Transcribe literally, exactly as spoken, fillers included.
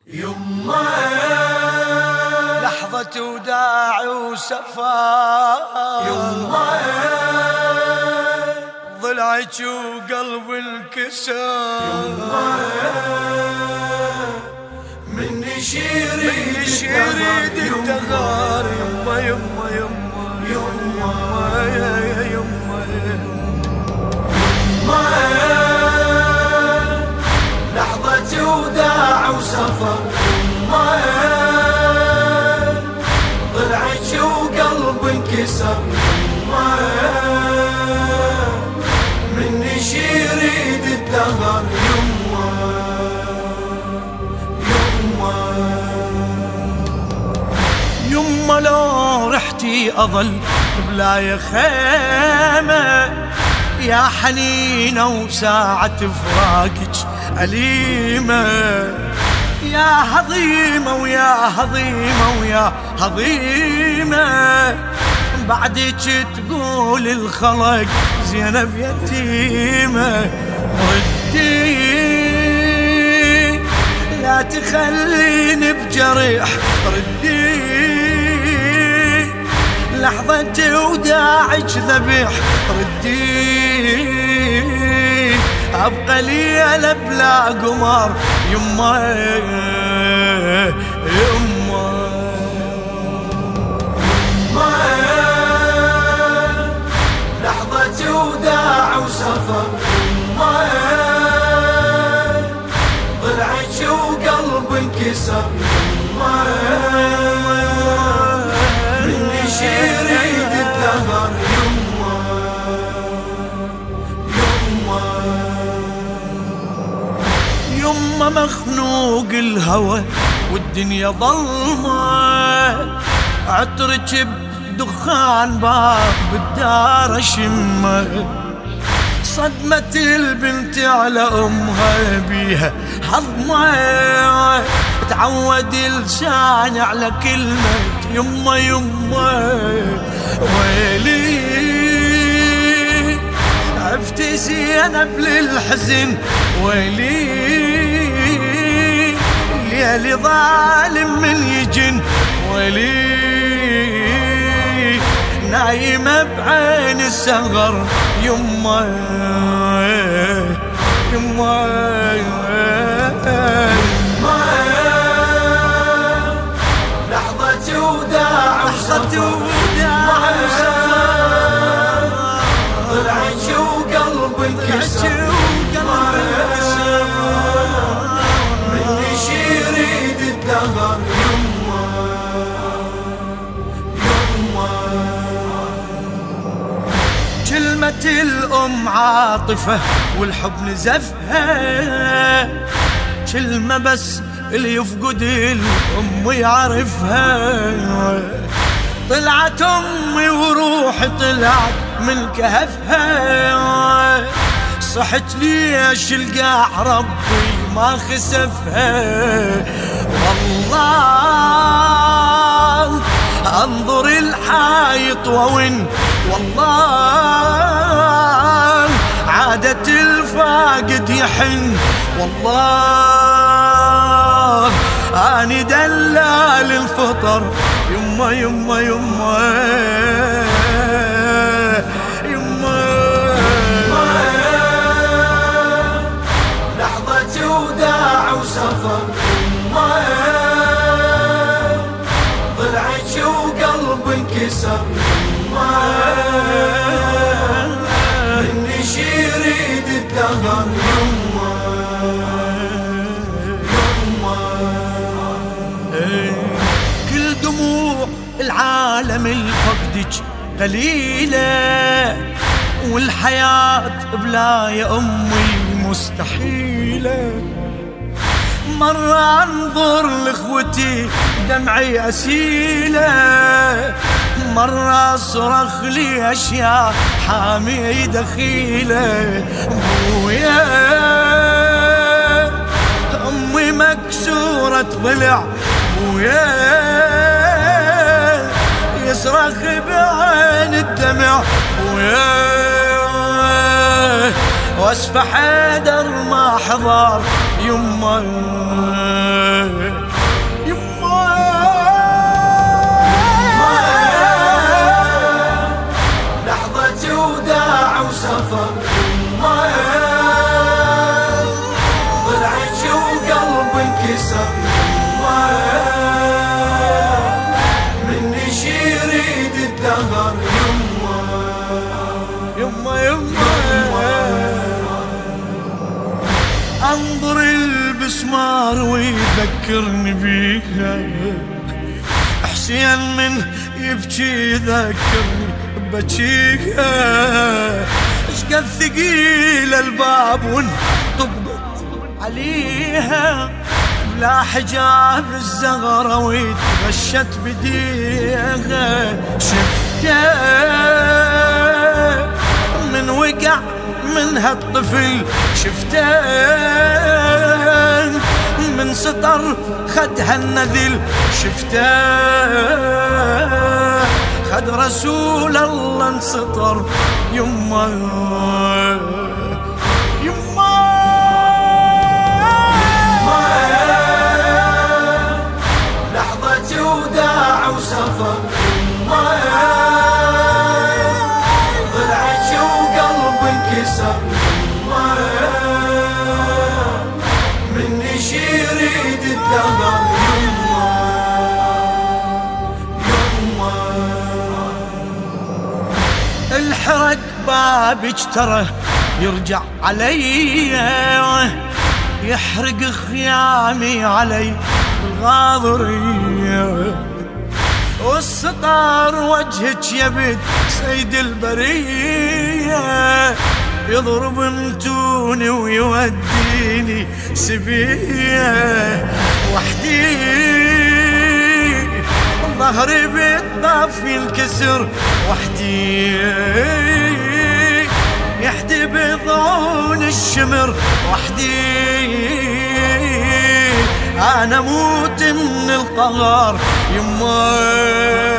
يما لحظة وداع وسفر، يما ضلعك وقلب انكسر، يما مني شريد شريد الدهر، يما يما يما يما يا يما يما لحظة وداع وسفر، يما ضلعك وقلب انكسر، يما مني شريد الدهر، يما يما يما لو رحتي أظل بلا يا خيمة، يا حنينة وساعة فراقك أليمة، يا هضيمة ويا هضيمة ويا هضيمة، بعدك تقول الخلق زينب يتيمة، ردي لا تخليني بجريح، ردي لحظة وداعك ذبيح، ردي أبقى ليلة بلا قمر، يما يما يما لحظة وداع وسفر، يما ضلعك وقلب انكسر، يما مني شريد الدهر، يما يما يما مخنوق الهوى والدنيا ظلمة، عطرك بدخان باب الدار اشمه، صدمة البنت على امها بيها حظمه، تعود لسان على كلمة يما يما، ويلي عفتي زينب للحزن، ويلي ليالي ظالم من يجن، ويلي نايمة بعين السهر، يما يما يما لحظة وداع وسفر، ضلعك وقلب انكسر، مني شريد الدهر، يما يما كلمة الأم عاطفة والحب نزفها، كلمة بس اللي يفقد الأم يعرفها، طلعت أمي وروحي طلعت من كهفها، صحت ليش القاع ربي ما خسفها، والله انظر الحايط وون، والله عادة الفاقد يحن، والله اني دلال الفطر، يما يما يما يما لحظة وداع وسفر، يما ضلعك وقلب انكسر، يما مني شريد الدهر، يما كل دموع العالم الفقدك قليلة، والحياة بلا يا أمي مستحيلة، مرة أنظر لإخوتي دمعي أسيلة، مرة أصرخ لي أشياء حامي دخيلة، بويا أمي مكسورة ضلع، بويا يصرخ بعين الدمع، بويا واسفح حيدر ما حضر، يما القمر ويذكرني بيها، حسين من يبكي يذكرني ببكيها، اشقد ثقيل الباب وانطبقت عليها، لا حجاب الزغرة ويتغشت بديها، شفته من وقع من هالطفل، شفته من سطر خدها النذل، شفته خد رسول الله انسطر، يما يما لحظة وداع وسفر، يما ضلعك وقلب انكسر، يما مني شي يريد الدهر، يما يما الحرق بابك ترى يرجع علي، يحرق خيامي علي الغاضرية، والسطار وجهك يبد سيد البرية، يضرب متوني ويوديني سبية، وحدي ظهري بالطف ينكسر، وحدي يحدي بضعون الشمر، وحدي انا موت من القهر، يما